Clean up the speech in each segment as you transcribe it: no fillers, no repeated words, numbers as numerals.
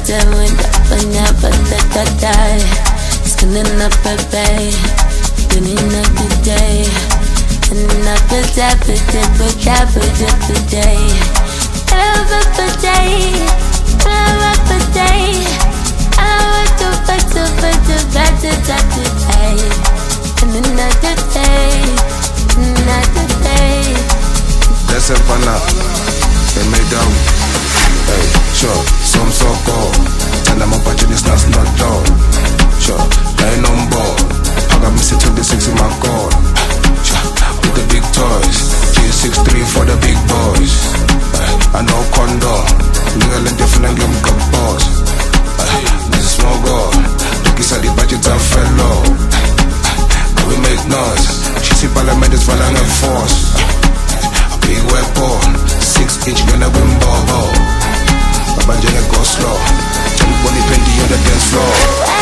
Savannah, they made them. Hey, sure, some so cold. Tell them about you, this not dog. Sure, they ain't on board. I got Mr. 26 in my cord. Sure, with the big toys. G63 for the big boys. I know condom. Nigga, let different and give me a boss. This is small God. Look inside the budget and fellow. We make noise. She see parliament is falling in force. Big weapon, 6-inch gonna win ball. Baba Jenny go slow. Tell me Bonnie Pendy on the dance floor.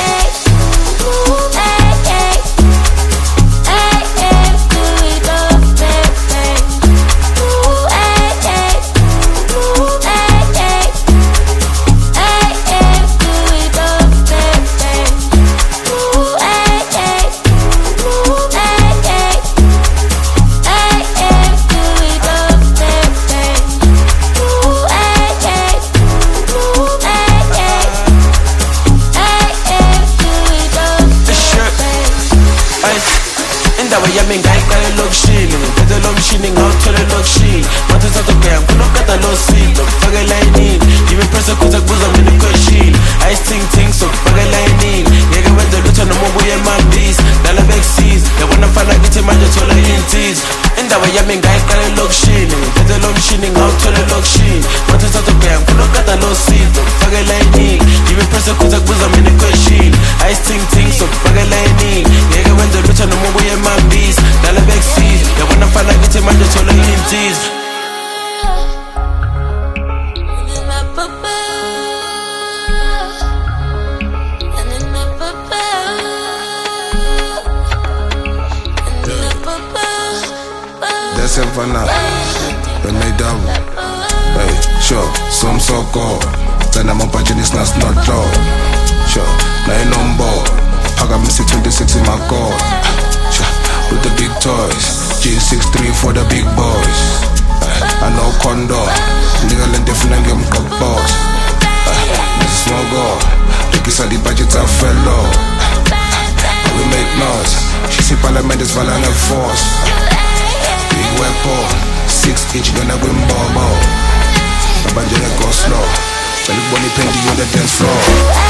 Savannah, they made them. Hey, sure, some so cold. Tell them about you, this not dog. Sure, they ain't on board. I got Mr. 26 in my cord. Sure, with the big toys. G63 for the big boys. I know condom. Nigga, let different and give me a boss. This is small God. Look inside the budget and fellow. We make noise. She see parliament is falling in force. Big weapon, 6-inch gonna win ball. Baba Jenny go slow. Tell me Bonnie Pendy on the dance floor.